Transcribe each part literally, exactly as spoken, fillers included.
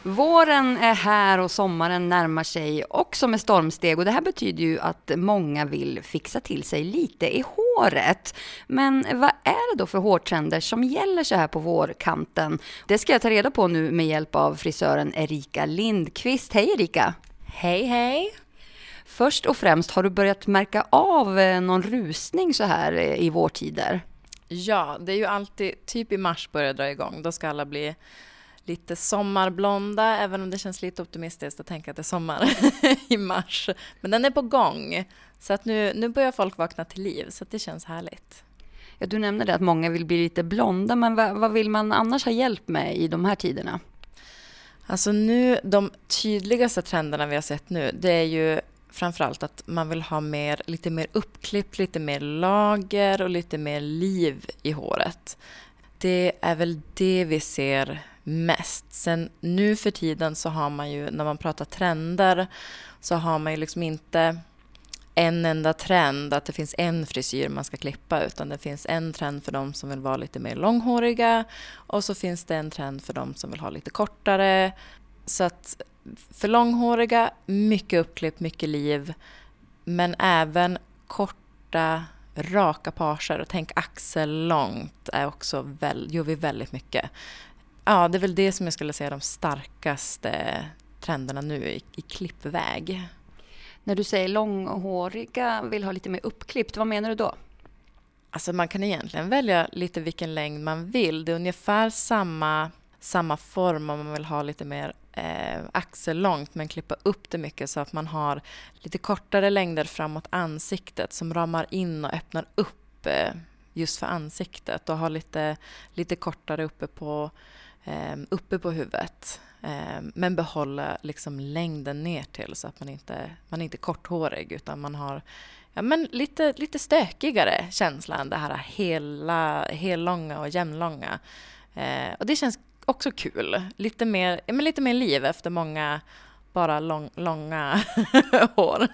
Våren är här och sommaren närmar sig också med stormsteg, och det här betyder ju att många vill fixa till sig lite i håret. Men vad är det då för hårtrender som gäller så här på vårkanten? Det ska jag ta reda på nu med hjälp av frisören Erika Lindqvist. Hej Erika! Hej hej! Först och främst, har du börjat märka av någon rusning så här i vårtider? Ja, det är ju alltid typ i mars börjar dra igång. Då ska alla bli lite sommarblonda, även om det känns lite optimistiskt att tänka att det är sommar i mars. Men den är på gång, så att nu, nu börjar folk vakna till liv, så att det känns härligt. Ja, du nämnde det att många vill bli lite blonda, men vad, vad vill man annars ha hjälp med i de här tiderna? Alltså nu, de tydligaste trenderna vi har sett nu, det är ju framförallt att man vill ha mer, lite mer uppklipp, lite mer lager och lite mer liv i håret. Det är väl det vi ser mest. Sen nu för tiden så har man ju, när man pratar trender, så har man ju liksom inte en enda trend att det finns en frisyr man ska klippa, utan det finns en trend för de som vill vara lite mer långhåriga, och så finns det en trend för de som vill ha lite kortare. Så att för långhåriga, mycket uppklipp, mycket liv, men även korta raka parser, och tänk axellångt är också väl, gör vi väldigt mycket. Ja, det är väl det som jag skulle säga de starkaste trenderna nu i, i klippväg. När du säger långhåriga vill ha lite mer uppklippt, vad menar du då? Alltså man kan egentligen välja lite vilken längd man vill. Det är ungefär samma, samma form om man vill ha lite mer eh, axellångt, men klippa upp det mycket så att man har lite kortare längder framåt ansiktet som ramar in och öppnar upp eh, just för ansiktet, och har lite, lite kortare uppe på, eh, uppe på huvudet. Eh, men behålla liksom längden ner till, så att man inte man är inte korthårig, utan man har ja, men lite, lite stökigare känsla än det här hela, hellånga och jämnlånga. Eh, och det känns också kul. Lite mer, ja, men lite mer liv efter många bara lång, långa hår.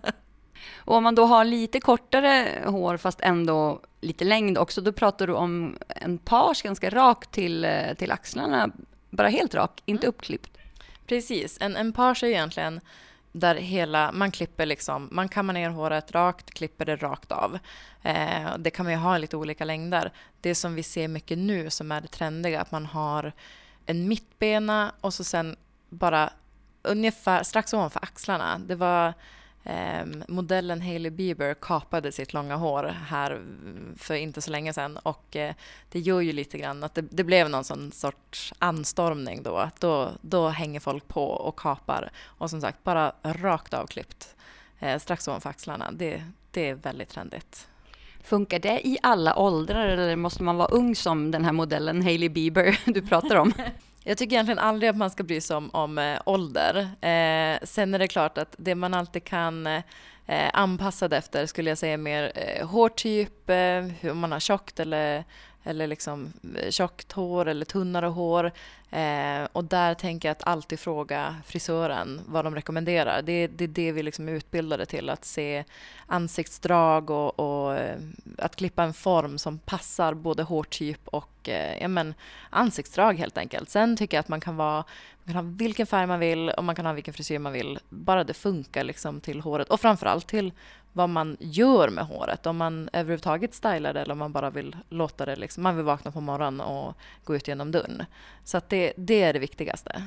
Och om man då har lite kortare hår fast ändå lite längd också, då pratar du om en page ganska rakt till, till axlarna. Bara helt rak, inte uppklippt. Precis, en, en page är egentligen där hela, man klipper liksom, man kammar ner håret rakt, klipper det rakt av. Eh, det kan man ju ha lite olika längder. Det som vi ser mycket nu som är det trendiga, att man har en mittbena och så sen bara ungefär strax ovanför axlarna. Det var eh, modellen Hailey Bieber kapade sitt långa hår här för inte så länge sedan, och eh, det gör ju lite grann att det, det blev någon sån sorts anstormning då, att då, då hänger folk på och kapar, och som sagt bara rakt avklippt eh, strax ovanför axlarna. Det, det är väldigt trendigt. Funkar det i alla åldrar, eller måste man vara ung som den här modellen Hailey Bieber du pratar om? Jag tycker egentligen aldrig att man ska bry sig om, om eh, ålder. Eh, sen är det klart att det man alltid kan eh, anpassa det efter, skulle jag säga, mer eh, hårtyp, eh, hur man har tjockt eller, eller liksom tjockt hår eller tunnare hår. Eh, och där tänker jag att alltid fråga frisören vad de rekommenderar. Det, det är det vi liksom är utbildade till, att se ansiktsdrag och, och eh, att klippa en form som passar både hårtyp och eh, ja, men, ansiktsdrag helt enkelt. Sen tycker jag att man kan, vara, man kan ha vilken färg man vill och man kan ha vilken frisyr man vill. Bara det funkar liksom till håret, och framförallt till vad man gör med håret. Om man överhuvudtaget stylar det, eller om man bara vill låta det liksom, man vill vakna på morgonen och gå ut genom dörren. Så att det, det är det viktigaste.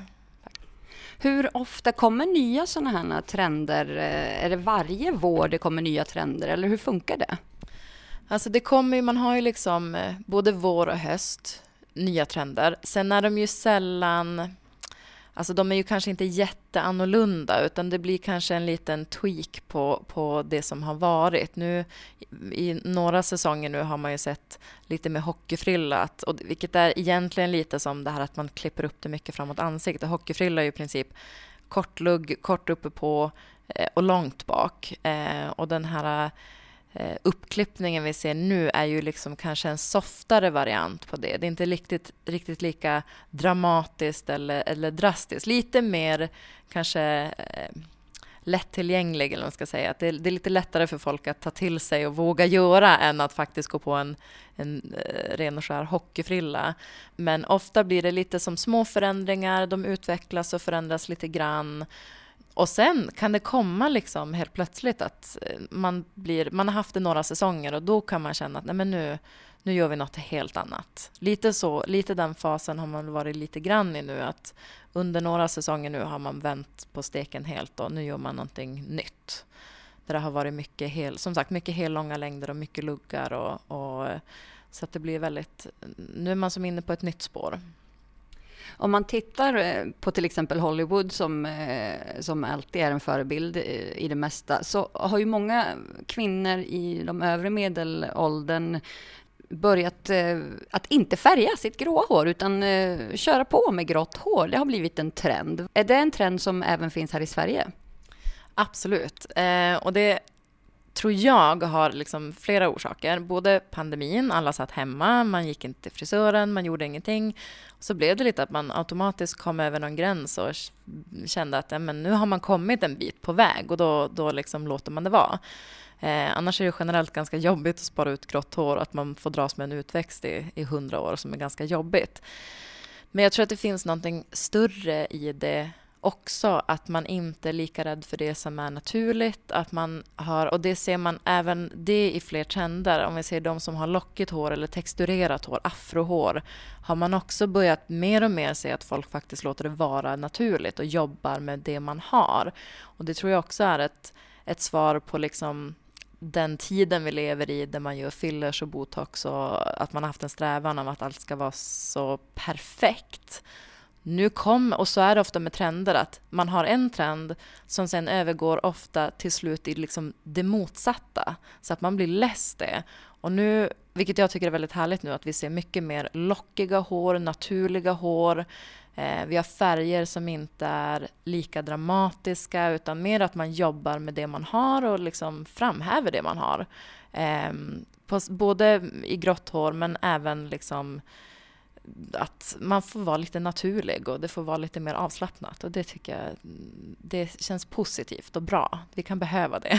Hur ofta kommer nya sådana här trender? Är det varje vår det kommer nya trender, eller hur funkar det? Alltså det kommer ju, man har ju liksom både vår och höst nya trender. Sen är de ju sällan, alltså de är ju kanske inte jätteannorlunda, utan det blir kanske en liten tweak på, på det som har varit. Nu i några säsonger nu har man ju sett lite mer hockeyfrillat, och vilket är egentligen lite som det här att man klipper upp det mycket framåt ansiktet. Hockeyfrilla är ju i princip kortlugg, kort uppe på eh, och långt bak. Eh, och den här eh, uppklippningen vi ser nu är ju liksom kanske en softare variant på det. Det är inte riktigt, riktigt lika dramatiskt eller, eller drastiskt. Lite mer kanske eh, lättillgänglig, eller vad man ska säga. Att det, det är lite lättare för folk att ta till sig och våga göra än att faktiskt gå på en, en eh, ren och skär hockeyfrilla. Men ofta blir det lite som små förändringar, de utvecklas och förändras lite grann. Och sen kan det komma liksom helt plötsligt att man, blir, man har haft det några säsonger och då kan man känna att nej men nu, nu gör vi något helt annat. Lite så, lite den fasen har man varit lite grann i nu, att under några säsonger nu har man vänt på steken helt och nu gör man någonting nytt. Där det har varit mycket hel, som sagt mycket hellånga längder och mycket luggar och, och så att det blir väldigt, nu är man som inne på ett nytt spår. Om man tittar på till exempel Hollywood som, som alltid är en förebild i det mesta, så har ju många kvinnor i de övre medelåldern börjat att inte färga sitt gråa hår utan köra på med grått hår. Det har blivit en trend. Är det en trend som även finns här i Sverige? Absolut. Eh, och det tror jag har liksom flera orsaker. Både pandemin, alla satt hemma, man gick inte till frisören, man gjorde ingenting. Så blev det lite att man automatiskt kom över någon gräns och kände att ja, men nu har man kommit en bit på väg och då, då liksom låter man det vara. Eh, annars är det generellt ganska jobbigt att spara ut grått hår, att man får dras med en utväxt i, i hundra år som är ganska jobbigt. Men jag tror att det finns någonting större i det också, att man inte är lika rädd för det som är naturligt, att man har, och det ser man även det i fler trender, om vi ser de som har lockigt hår eller texturerat hår, afrohår, har man också börjat mer och mer se att folk faktiskt låter det vara naturligt och jobbar med det man har. Och det tror jag också är ett, ett svar på liksom den tiden vi lever i där man gör fillers och botox och att man har haft en strävan om att allt ska vara så perfekt. Nu kom, och så är det ofta med trender, att man har en trend som sen övergår ofta till slut i liksom det motsatta, så att man blir less det. Och nu, vilket jag tycker är väldigt härligt nu, att vi ser mycket mer lockiga hår, naturliga hår. Eh, vi har färger som inte är lika dramatiska utan mer att man jobbar med det man har och liksom framhäver det man har. Eh, på, både i grått hår men även liksom att man får vara lite naturlig och det får vara lite mer avslappnat, och det tycker jag det känns positivt och bra. Vi kan behöva det.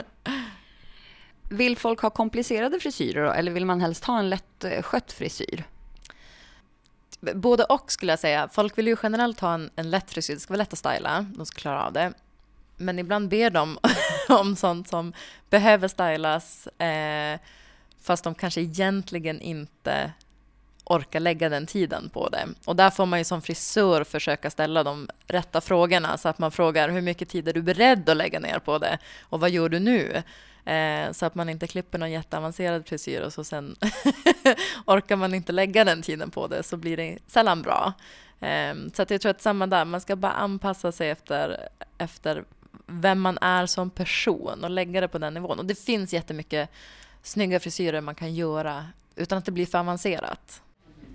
Vill folk ha komplicerade frisyrer då, eller vill man helst ha en lätt skött frisyr? Både och skulle jag säga. Folk vill ju generellt ha en, en lätt frisyr. Det ska vara lätt att styla. De ska klara av det. Men ibland ber de om sånt som behöver stylas eh, fast de kanske egentligen inte orkar lägga den tiden på det. Och där får man ju som frisör försöka ställa de rätta frågorna, så att man frågar hur mycket tid är du beredd att lägga ner på det och vad gör du nu? Eh, så att man inte klipper någon jätteavancerad frisyr och så sen orkar man inte lägga den tiden på det, så blir det sällan bra. Eh, så att jag tror att samma där, man ska bara anpassa sig efter, efter vem man är som person och lägga det på den nivån. Och det finns jättemycket snygga frisyrer man kan göra utan att det blir för avancerat.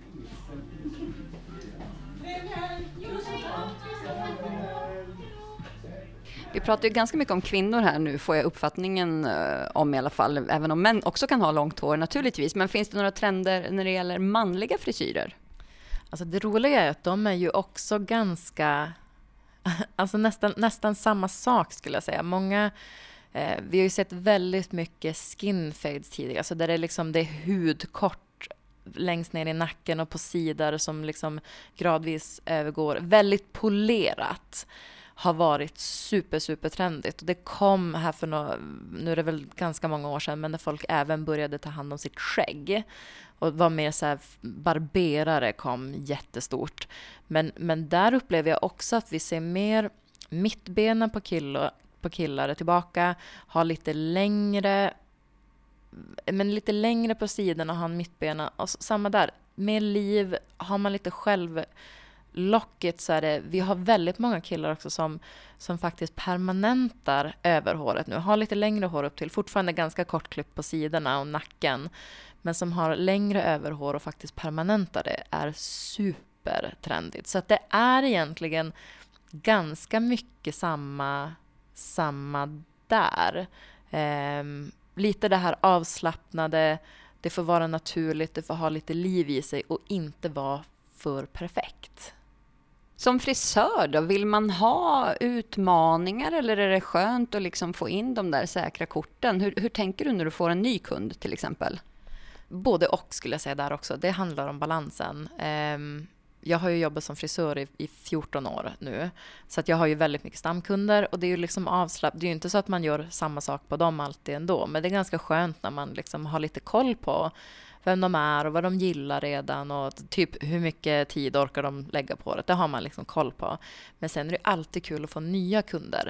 Vi pratar ju ganska mycket om kvinnor här nu, får jag uppfattningen eh, om i alla fall, även om män också kan ha långt hår naturligtvis. Men finns det några trender när det gäller manliga frisyrer? Alltså det roliga är att de är ju också ganska, alltså nästan, nästan samma sak skulle jag säga. Många, eh, vi har ju sett väldigt mycket skin fades tidigare, alltså där det, liksom, det är hudkort längst ner i nacken och på sidor som liksom gradvis övergår. Väldigt polerat har varit super, super trendigt. Och det kom här för några, nu är det väl ganska många år sedan, men när folk även började ta hand om sitt skägg. Och var mer så här, barberare kom jättestort. Men, men där upplever jag också att vi ser mer mittbena på, kill, på killar tillbaka. Har lite längre, men lite längre på sidan och har en mittbena. Och samma där, med liv, har man lite själv locket, så är det, vi har väldigt många killar också som, som faktiskt permanentar överhåret nu. Har lite längre hår upp till, fortfarande ganska kort klipp på sidorna och nacken, men som har längre överhår och faktiskt permanentar det, är supertrendigt. Så att det är egentligen ganska mycket samma, samma där. Ehm, lite det här avslappnade, det får vara naturligt, det får ha lite liv i sig och inte vara för perfekt. Som frisör då, vill man ha utmaningar eller är det skönt att liksom få in de där säkra korten? Hur, hur tänker du när du får en ny kund till exempel? Både och skulle jag säga där också. Det handlar om balansen. Jag har ju jobbat som frisör i, i fjorton år nu. Så att jag har ju väldigt mycket stamkunder. Och det är ju liksom avslapp. Det är ju inte så att man gör samma sak på dem alltid ändå. Men det är ganska skönt när man liksom har lite koll på vem de är och vad de gillar redan. Och typ hur mycket tid orkar de lägga på det. Det har man liksom koll på. Men sen är det alltid kul att få nya kunder.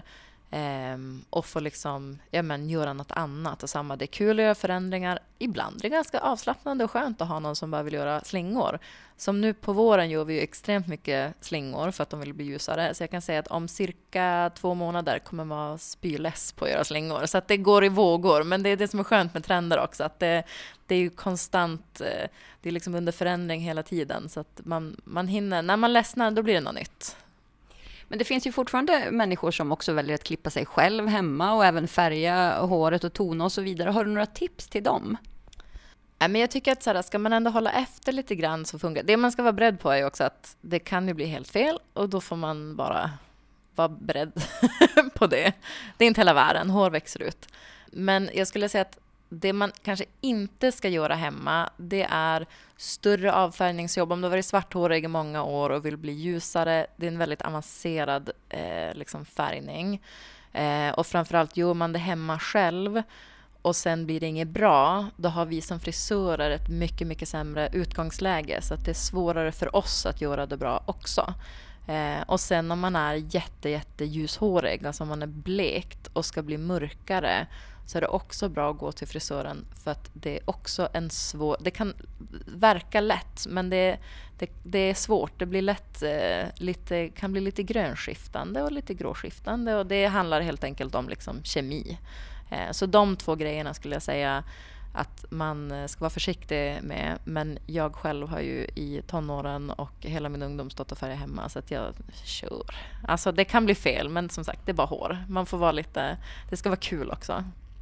Um, och få liksom, ja, men, göra något annat och samma. Det är kul att göra förändringar. Ibland är det ganska avslappnande och skönt att ha någon som bara vill göra slingor. Som nu på våren gör vi ju extremt mycket slingor för att de vill bli ljusare. Så jag kan säga att om cirka två månader kommer man vara spyless på att göra slingor. Så att det går i vågor. Men det är det som är skönt med trender också. Att det, det är ju konstant, det är liksom under förändring hela tiden. Så att man, man hinner, när man ledsnar då blir det något nytt. Men det finns ju fortfarande människor som också väljer att klippa sig själv hemma och även färga håret och tona och så vidare. Har du några tips till dem? Nej, men jag tycker att så här, ska man ändå hålla efter lite grann så funkar det. Det man ska vara beredd på är också att det kan ju bli helt fel och då får man bara vara beredd på det. Det är inte hela världen, hår växer ut. Men jag skulle säga att det man kanske inte ska göra hemma, det är större avfärgningsjobb. Om du har varit svarthårig i många år och vill bli ljusare, det är en väldigt avancerad eh, liksom färgning. Eh, och framförallt gör man det hemma själv och sen blir det inget bra, då har vi som frisörer ett mycket, mycket sämre utgångsläge. Så att det är svårare för oss att göra det bra också. Eh, och sen om man är jätte, jätte ljushårig, alltså om man är blekt och ska bli mörkare, så är det också bra att gå till frisören för att det är också en svår... Det kan verka lätt, men det, det, det är svårt. Det blir lätt, eh, lite, kan bli lite grönskiftande och lite gråskiftande och det handlar helt enkelt om liksom kemi. Eh, så de två grejerna skulle jag säga att man ska vara försiktig med. Men jag själv har ju i tonåren och hela min ungdom stått och färgat hemma så att jag kör. Alltså det kan bli fel, men som sagt, det är bara hår. Man får vara lite... Det ska vara kul också.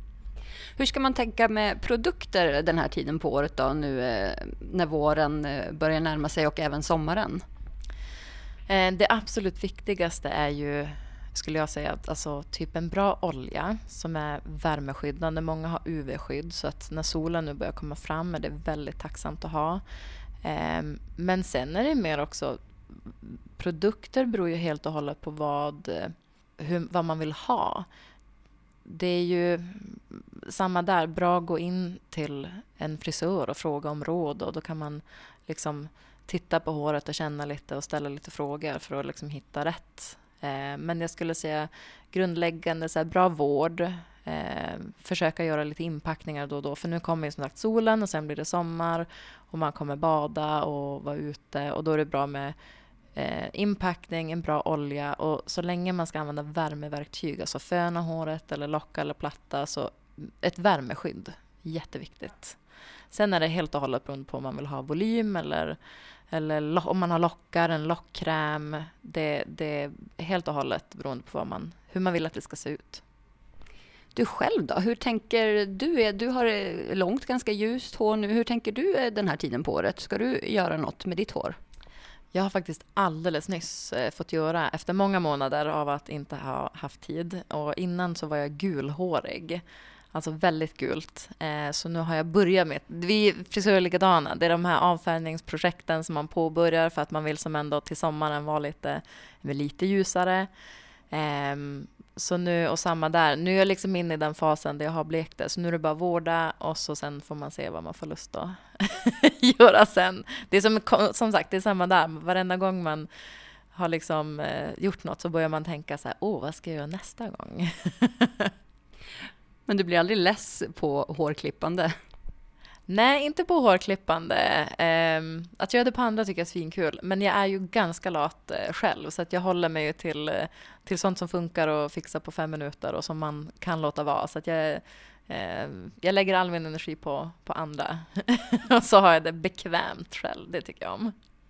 Hur ska man tänka med produkter den här tiden på året då, nu när våren börjar närma sig och även sommaren? Det absolut viktigaste är ju, skulle jag säga, alltså typ en bra olja som är värmeskyddande. Många har U V-skydd så att när solen nu börjar komma fram är det väldigt tacksamt att ha. Men sen är det mer också, produkter beror ju helt och hållet på vad, hur, vad man vill ha. Det är ju samma där, bra att gå in till en frisör och fråga om råd och då kan man liksom titta på håret och känna lite och ställa lite frågor för att liksom hitta rätt. Eh, men jag skulle säga grundläggande så här, bra vård, eh, försöka göra lite inpackningar då och då, för nu kommer ju som sagt solen och sen blir det sommar och man kommer bada och vara ute och då är det bra med Eh, inpackning, en bra olja och så länge man ska använda värmeverktyg, alltså föna håret eller locka eller platta, så ett värmeskydd, jätteviktigt. Sen är det helt och hållet beroende på om man vill ha volym eller, eller om man har lockar, en lockkräm. Det, det är helt och hållet beroende på vad man, hur man vill att det ska se ut. Du själv då? Hur tänker du? Du har långt, ganska ljust hår nu. Hur tänker du den här tiden på året? Ska du göra något med ditt hår? Jag har faktiskt alldeles nyss eh, fått göra, efter många månader av att inte ha haft tid. Och innan så var jag gulhårig. Alltså väldigt gult. Eh, så nu har jag börjat med, vi frisörer likadana. Det är de här avfärgningsprojekten som man påbörjar för att man vill som ändå till sommaren vara lite, lite ljusare. Eh, så nu, och samma där. Nu är jag liksom inne i den fasen där jag har blekt det. Så nu är det bara vårda och så sen får man se vad man får lust att göra sen. Det är som, som sagt, det är samma där. Varenda gång man har liksom eh, gjort något så börjar man tänka så här, åh, vad ska jag göra nästa gång? Men du blir aldrig less på hårklippande? Nej, inte på hårklippande. Um, att göra det på andra tycker jag är svinkul. Men jag är ju ganska lat uh, själv. Så att jag håller mig ju till, uh, till sånt som funkar och fixar på fem minuter. Och som man kan låta vara. Så att jag, uh, jag lägger all min energi på, på andra. Och så har jag det bekvämt själv. Det tycker jag om.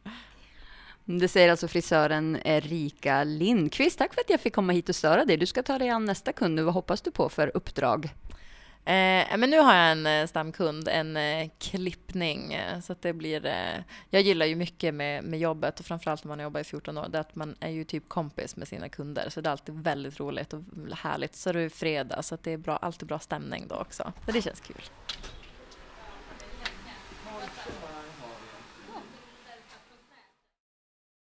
Det säger alltså frisören Erika Lindqvist. Tack för att jag fick komma hit och störa dig. Du ska ta dig an nästa kund nu. Vad hoppas du på för uppdrag? Eh, men nu har jag en eh, stamkund, en eh, klippning. Eh, så att det blir... Eh, jag gillar ju mycket med, med jobbet och framförallt när man jobbar i fjorton år. Det är att man är ju typ kompis med sina kunder. Så det är alltid väldigt roligt och härligt. Så det är fredag så att det är bra, alltid bra stämning då också. Så det känns kul.